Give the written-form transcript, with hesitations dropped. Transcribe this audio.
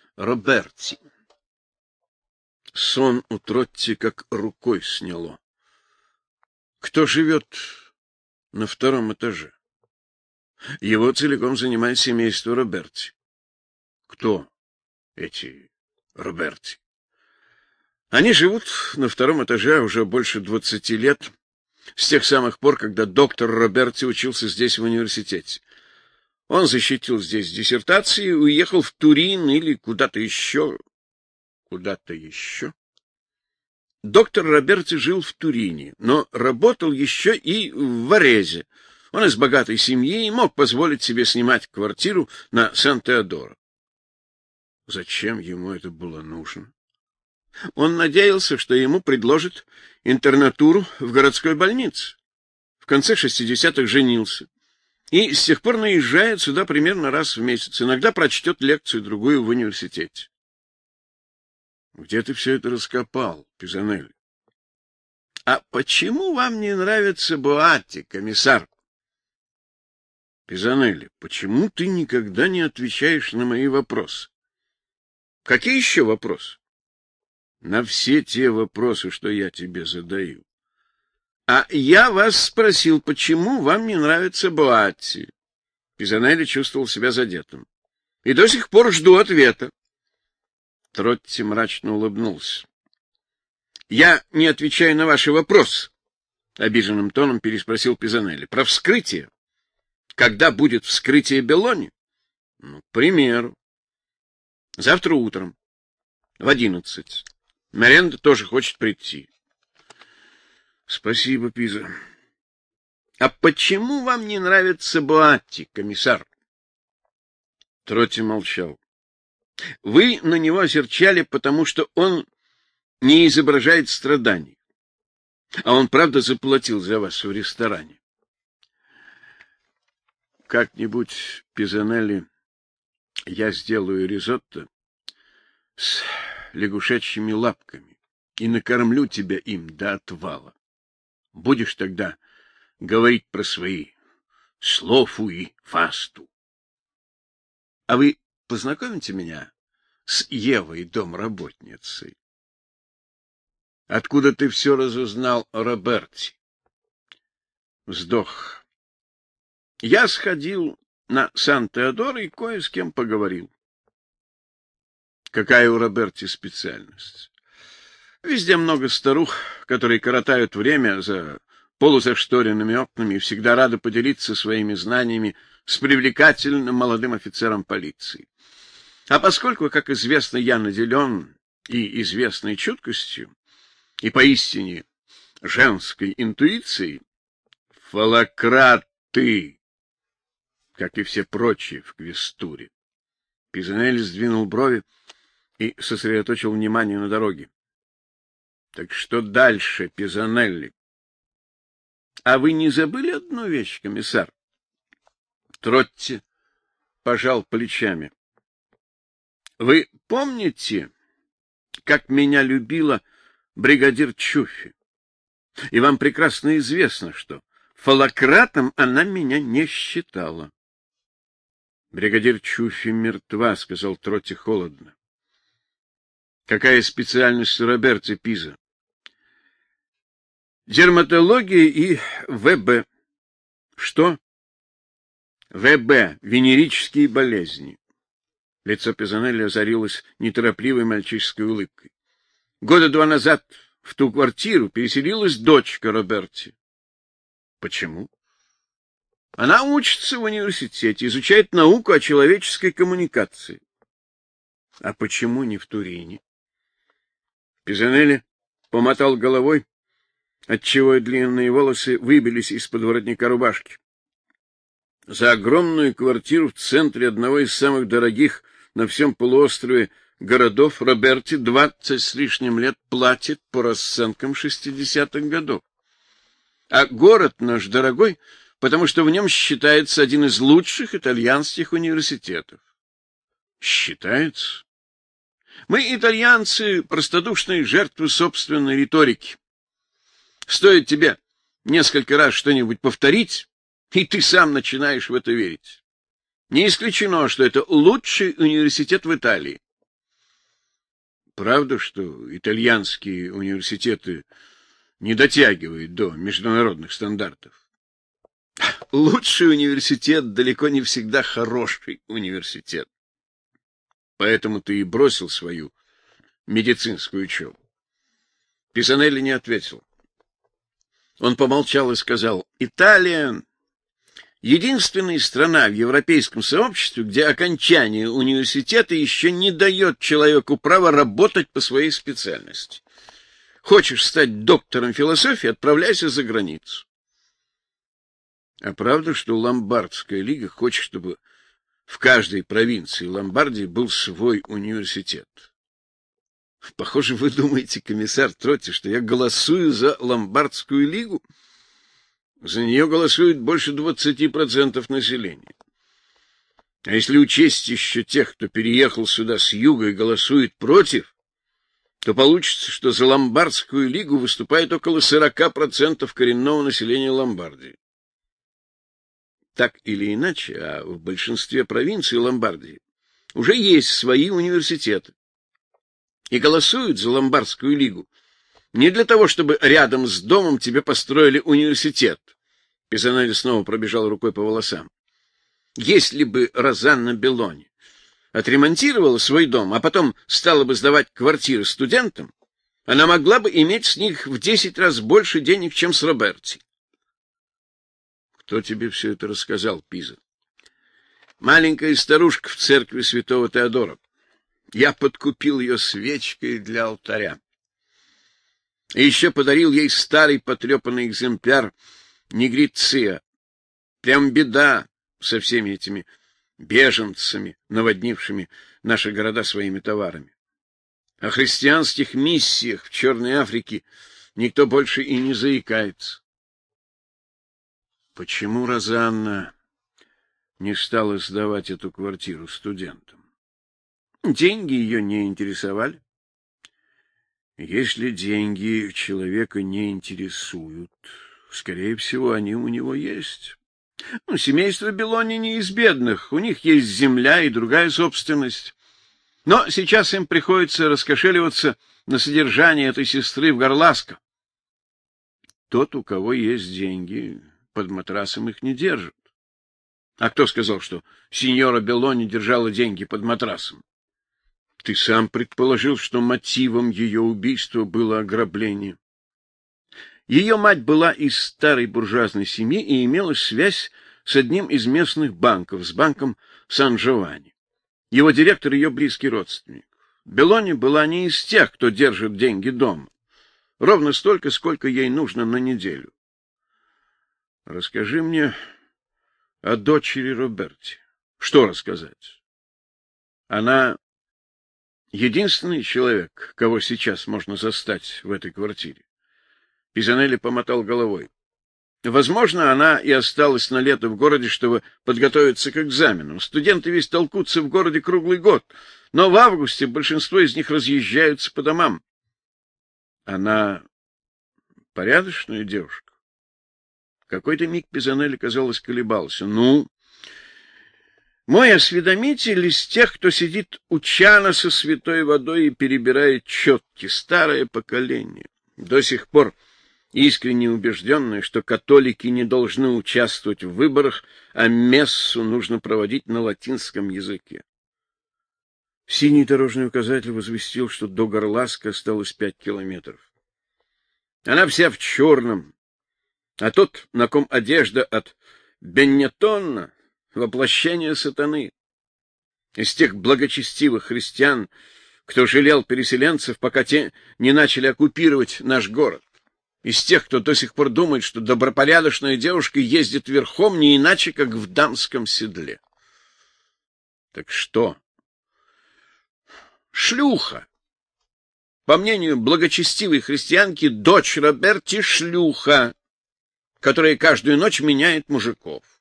Роберти. Сон у Тротти как рукой сняло. Кто живет на втором этаже? Его целиком занимает семейство Роберти. Кто эти Роберти? Они живут на втором этаже уже больше 20 лет, с тех самых пор, когда доктор Роберти учился здесь в университете. Он защитил здесь диссертацию и уехал в Турин или куда-то еще. Куда-то еще? Доктор Роберти жил в Турине, но работал еще и в Варезе. Он из богатой семьи и мог позволить себе снимать квартиру на Сан-Теодоро. Зачем ему это было нужно? Он надеялся, что ему предложат интернатуру в городской больнице. В конце 60-х женился. И с тех пор наезжает сюда примерно раз в месяц. Иногда прочтет лекцию-другую в университете. Где ты все это раскопал, Пизанелли? А почему вам не нравится Буатти, комиссар? Пизанелли, почему ты никогда не отвечаешь на мои вопросы? Какие еще вопросы? На все те вопросы, что я тебе задаю. А я вас спросил, почему вам не нравится Буатти? Пизанелли чувствовал себя задетым. И до сих пор жду ответа. Тротти мрачно улыбнулся. — Я не отвечаю на ваши вопросы, — обиженным тоном переспросил Пизанелли. — Про вскрытие. Когда будет вскрытие Беллони? — Ну, к примеру. — Завтра утром. В 11. Меренда тоже хочет прийти. — Спасибо, Пиза. — А почему вам не нравится Буатти, комиссар? Тротти молчал. — Вы на него осерчали, потому что он не изображает страданий. А он, правда, заплатил за вас в ресторане. Как-нибудь, Пизанелли, я сделаю ризотто с лягушачьими лапками и накормлю тебя им до отвала. Будешь тогда говорить про свои слофу и фасту. А вы познакомите меня с Евой, домработницей? Откуда ты все разузнал о Роберти? Вздох. Я сходил на Сан-Теодоро и кое с кем поговорил. Какая у Роберти специальность? Везде много старух, которые коротают время за полузашторенными окнами и всегда рады поделиться своими знаниями с привлекательным молодым офицером полиции. А поскольку, как известно, я наделен и известной чуткостью, и поистине женской интуицией, фалократы, как и все прочие в Квестуре. Пизанелли сдвинул брови и сосредоточил внимание на дороге. — Так что дальше, Пизанелли? — А вы не забыли одну вещь, комиссар? Тротти пожал плечами. — Вы помните, как меня любила бригадир Чуффи? И вам прекрасно известно, что фалократом она меня не считала. — Бригадир Чуффи мертва, — сказал Тротти холодно. — Какая специальность у Роберти, Пиза? — Дерматология и ВБ. — Что? — ВБ. Венерические болезни. Лицо Пизанелли озарилось неторопливой мальчишеской улыбкой. Года 2 назад в ту квартиру переселилась дочка Роберти. — Почему? — Она учится в университете, изучает науку о человеческой коммуникации. — А почему не в Турине? Пизанелли помотал головой, отчего длинные волосы выбились из-под воротника рубашки. За огромную квартиру в центре одного из самых дорогих на всем полуострове городов Роберти 20 с лишним лет платит по расценкам 60-х годов. А город наш дорогой, потому что в нем считается один из лучших итальянских университетов. Считается? Мы, итальянцы, простодушные жертвы собственной риторики. Стоит тебе несколько раз что-нибудь повторить, и ты сам начинаешь в это верить. Не исключено, что это лучший университет в Италии. правда, что итальянские университеты не дотягивают до международных стандартов? Лучший университет далеко не всегда хороший университет. Поэтому ты и бросил свою медицинскую учебу. Писанелли не ответил. Он помолчал и сказал: Италия — единственная страна в европейском сообществе, где окончание университета еще не дает человеку права работать по своей специальности. Хочешь стать доктором философии — отправляйся за границу. А правда, что Ломбардская лига хочет, чтобы в каждой провинции Ломбардии был свой университет? Похоже, вы думаете, комиссар Тротти, что я голосую за Ломбардскую лигу? За нее голосует больше 20% населения. А если учесть еще тех, кто переехал сюда с юга и голосует против, то получится, что за Ломбардскую лигу выступает около 40% коренного населения Ломбардии. Так или иначе, а в большинстве провинций Ломбардии уже есть свои университеты. И голосуют за Ломбардскую лигу не для того, чтобы рядом с домом тебе построили университет. Писанелли снова пробежал рукой по волосам. Если бы Розанна Беллони отремонтировала свой дом, а потом стала бы сдавать квартиры студентам, она могла бы иметь с них в 10 раз больше денег, чем с Роберти. Кто тебе все это рассказал, Пиза? Маленькая старушка в церкви святого Теодора. Я подкупил ее свечкой для алтаря. И еще подарил ей старый потрепанный экземпляр Негриция. Прям беда со всеми этими беженцами, наводнившими наши города своими товарами. О христианских миссиях в Черной Африке никто больше и не заикается. Почему Розанна не стала сдавать эту квартиру студентам? Деньги ее не интересовали. Если деньги человека не интересуют, скорее всего, они у него есть. Семейство Беллони не из бедных, у них есть земля и другая собственность. Но сейчас им приходится раскошеливаться на содержание этой сестры в Горласко. Тот, у кого есть деньги, под матрасом их не держит. А кто сказал, что сеньора Беллони держала деньги под матрасом? Ты сам предположил, что мотивом ее убийства было ограбление. Ее мать была из старой буржуазной семьи и имела связь с одним из местных банков, с банком Сан-Джованни. Его директор — ее близкий родственник. Беллони была не из тех, кто держит деньги дома. Ровно столько, сколько ей нужно на неделю. Расскажи мне о дочери Роберти. Что рассказать? Она единственный человек, кого сейчас можно застать в этой квартире. Писанелли помотал головой. Возможно, она и осталась на лето в городе, чтобы подготовиться к экзаменам. Студенты ведь толкутся в городе круглый год, но в августе большинство из них разъезжаются по домам. Она порядочная девушка. В какой-то миг Писанелли, казалось, колебался. Мой осведомитель из тех, кто сидит у чана со святой водой и перебирает четки, старое поколение, до сих пор искренне убежденные, что католики не должны участвовать в выборах, а мессу нужно проводить на латинском языке. Синий дорожный указатель возвестил, что до Горласко осталось 5 километров. Она вся в черном, а тот, на ком одежда от Беннетона, воплощение сатаны. Из тех благочестивых христиан, кто жалел переселенцев, пока те не начали оккупировать наш город. Из тех, кто до сих пор думает, что добропорядочная девушка ездит верхом не иначе, как в дамском седле. Так что? Шлюха. По мнению благочестивой христианки, дочь Роберти — шлюха, которая каждую ночь меняет мужиков.